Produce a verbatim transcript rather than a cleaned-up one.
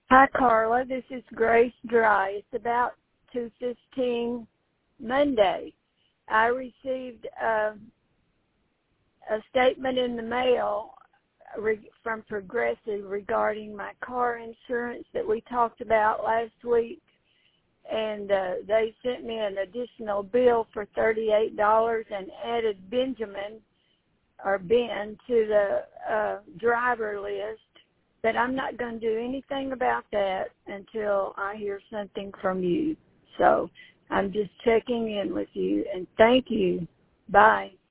Hi, Carla. This is Grace Dry. It's about two fifteen Monday. I received uh, a statement in the mail re- from Progressive regarding my car insurance that we talked about last week, and uh, they sent me an additional bill for thirty-eight dollars and added Benjamin or Ben to the uh, driver list. But I'm not going to do anything about that until I hear something from you. So I'm just checking in with you, and thank you. Bye.